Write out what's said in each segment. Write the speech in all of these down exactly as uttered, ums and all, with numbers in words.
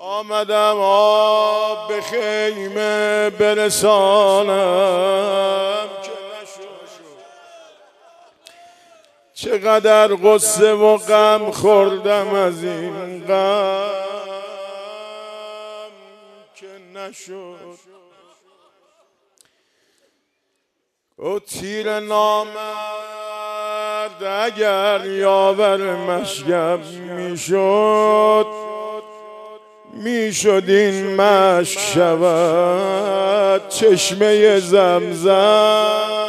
آمدم آب به خیمه برسانم که نشد. چقدر غصه و غم خوردم از این غم که نشد. او تیر نامرد اگر یاور مشگم میشد، میشد این مشک شود چشمه زمزم.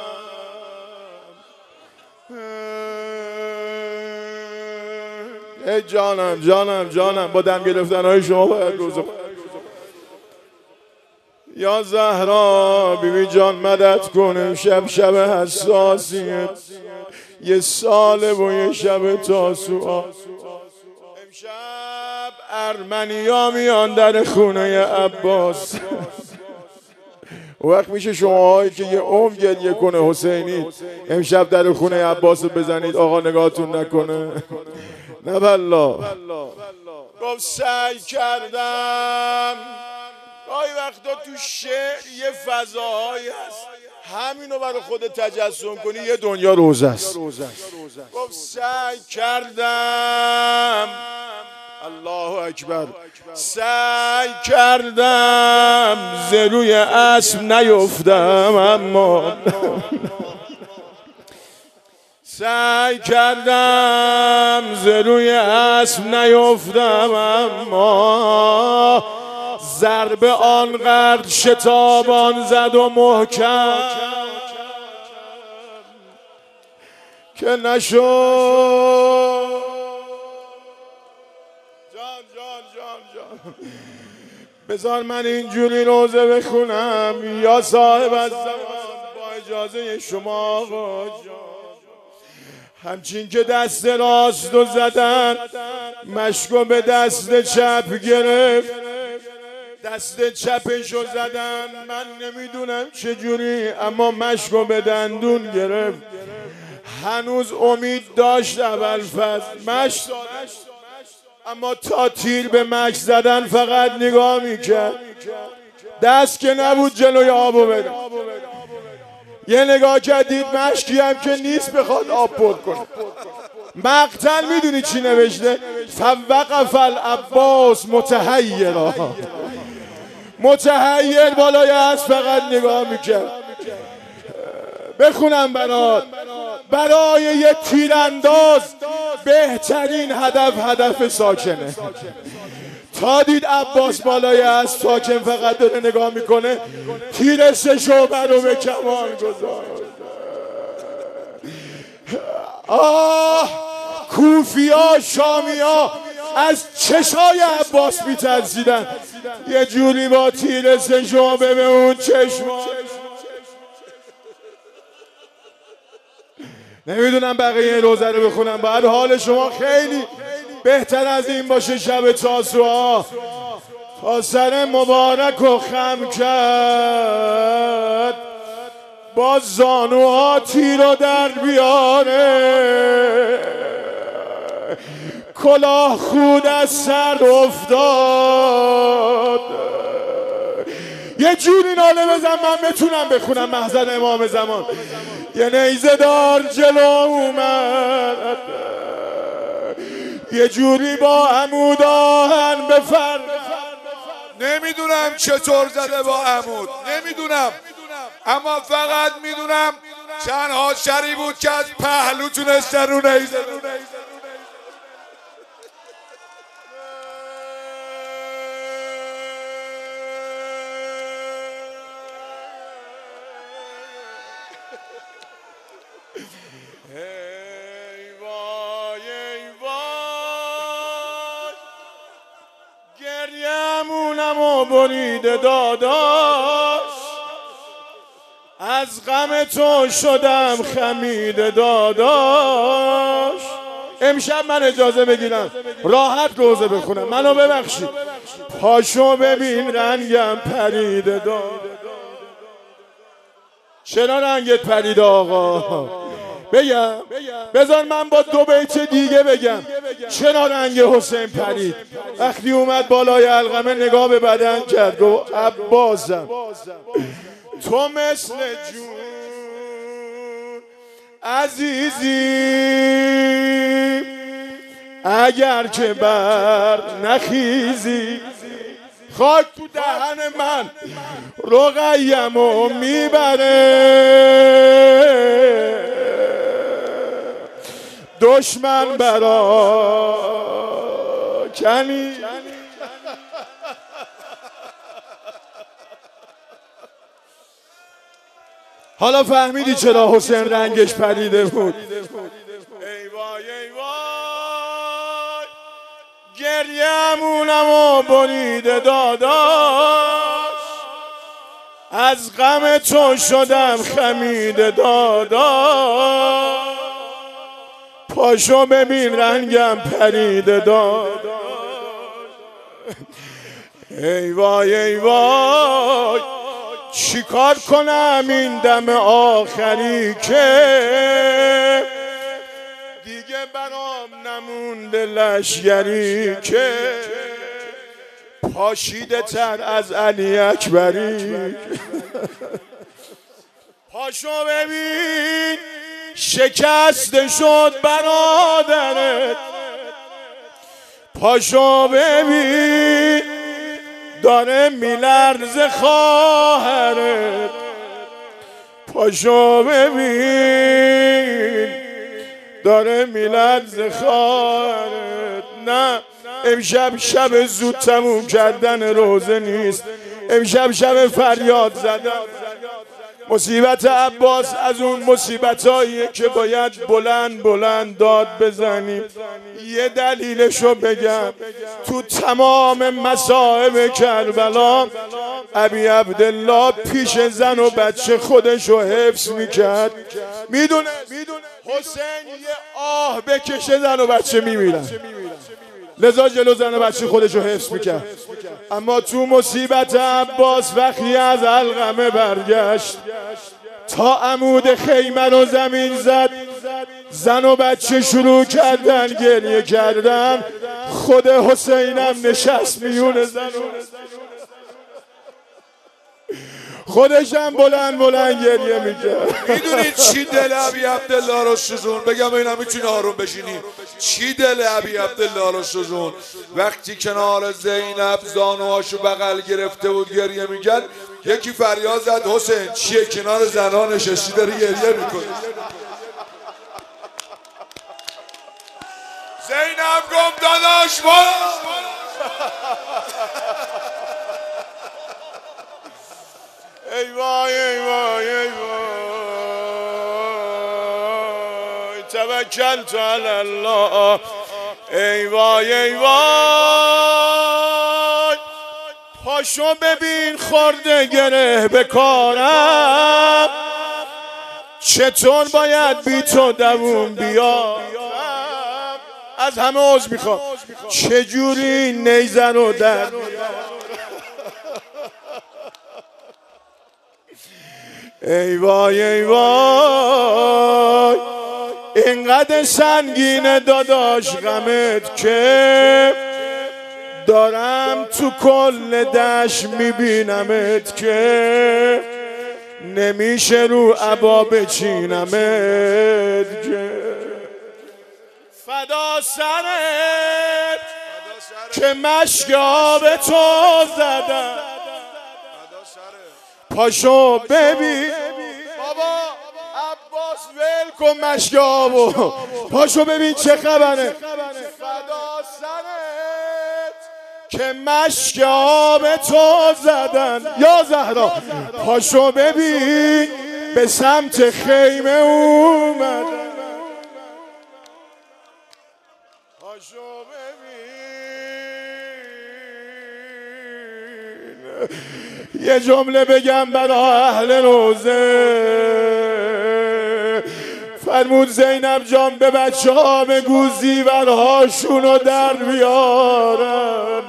ای جانم جانم جانم با دم گرفتن های شما باید روزه. یا زهرا بیبی جان مدد کنه، شب شب حساسیه، یه ساله و یه شب تاسوعا. امشب ارمنیا میان در خونه عباس. وقت میشه شماهایی که یه عمر گریه کنه حسینی امشب در خونه عباس بزنید آقا نگاهتون نکنه. نه والله. گفت سعی کردم. گاهی وقتا تو شعر یه فضاهایی هست همینو برای خودت تجسم کنی یه دنیا روزه است. گفت سعی کردم، الله اکبر، سعی کردم ز روی اسب نیفتم، اما سعی کردم ز روی اسب نیفتم، اما ضربه آنقدر شتابان زد و محکم که نشد. جان جان جان جان بذار من اینجوری روزه بخونم یا صاحب از زمان با اجازه شما آقا جان. همچین که دست راست رو زدن مشکو به دست چپ گرفت، دست چپشو زدن من نمیدونم چجوری اما مشکو به دندون گرفت. هنوز امید داشت ابوالفضل مشک داشت اما تا تیر به مشک زدن فقط نگاه میکرد، دست که نبود جلوی آبو بده. یه نگاه کردید مشکی هم که نیست بخواد آب پر کنه. مقتل میدونی چی نوشته؟ فوقف العباس متحیرا، متحیر بالای اسب فقط نگاه میکرد. بخونم برات، برای یه تیرانداز بهترین هدف هدف ساکنه. تا دید عباس بالای اسب ساکن فقط داره نگاه میکنه، تیر سه شعبه رو به کمان گذاشت. آه کوفیا شامیا از چشای عباس میترسیدن، یه جوری با تیر سه شعبه به اون چشما. نمیدونم بقیه این روزه رو بخونم، باید حال شما خیلی بهتر از این باشه. شب تاسوعا تا سر مبارک و خم کرد، با زانوها تیر و در بیاره، کلاه خود از سر افتاد. یه جوری ناله بزن من بتونم بخونم محضر امام زمان. یه نیزه دار جلو اومد، یه جوری با عمود آهن بفر. نمیدونم چطور زده با عمود، نمیدونم، اما فقط میدونم چند حاشری بود که از پهلو تونسته رو نیزه. ای وای ای وای گریه‌مونم و بریده داداش، از غم تو شدم خمیده داداش. امشب من اجازه بگیرم راحت روزه بخونم، منو ببخشید. پاشو ببین رنگم پریده داداش. چرا رنگت پریده آقا؟ بگم بذار من با دو بیت دیگه بگم چرا رنگ حسین پرید. وقتی اومد بالای علقمه نگاه به بدن کرد گفت عباسم تو مثل جون عزیزی اگر که بر نخیزی خاک تو دهن من رقیم و میبره دشمن برا کنی. حالا فهمیدی چرا حسین رنگش پریده بود؟ ای وای ای وای گریه‌مونم و بریده داداش از غم تو شدم خمیده داداش پاشو ببین رنگم پریده داداش. ای وای ای وای چیکار کنم این دم آخری که دیگه برام نمونده لشگری که پاشیده تر از علی اکبری. پاشو ببین شکسته شد برادرت پاشو ببین داره میلرزه خواهرت پاشو ببین داره میلرزه خواهرت. نه امشب شب زود تموم کردن روزه نیست، امشب شب فریاد زدن. مصیبت عباس از اون مصیبتاییه که باید بلند بلند داد بزنیم. یه دلیلشو بگم، تو تمام مصائب کربلا ابی عبدالله پیش زن و بچه خودشو حفظ میکرد. میدونه حسین یه آه بکشه زن و بچه میمیرن، لذا جلو زن و بچه خودشو حفظ میکرد. اما تو مصیبت عباس وقتی از علقمه برگشت تا عمود خیمه رو زمین زد، زن و بچه شروع کردن گریه کردن. خود حسینم نشست میون زن و خودشم بلند بلند گریه میکرد. میدونید چی دل ابی عبدالله رو سوزون؟ بگم اینا میتونی آروم بشینی. چی دل ابی عبدالله رو سوزون؟ وقتی کنار زینب زانوهاشو بغل گرفته بود گریه میکرد، یکی فریاد زد حسین چیه کنار زنها نشستی داری گریه میکنی؟ زینب گفت داداش برو. ای وای ای وای ای وای توکلت علی الله. ای وای ای وای پاشو ببین خورده گره به کارم، چطور باید بی تو دووم بیارم. از همه عذر میخوام، چجوری نیزه رو در ای وای ای وای اینقدر سنگینه داداش غمت که دارم تو کل دشت میبینمت که نمیشه رو عبا بچینمت که فدا سرت که مشک آب تو زدم. پاشو ببین بابا عباس ول کن مشک آبو، پاشو ببین چه خبره. فدا سرت که مشک آب تو زدن یا زهرا. پاشو ببین به سمت خیمه اومدن. پاشو ببین. یه جمله بگم برای اهل روزه. فرمود زینب جان به بچه ها بگو زیورهاشون رو در بیارن،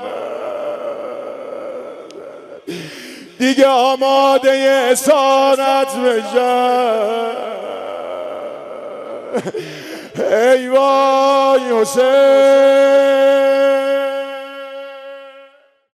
دیگه آماده اسارت بشن. ای وای حسین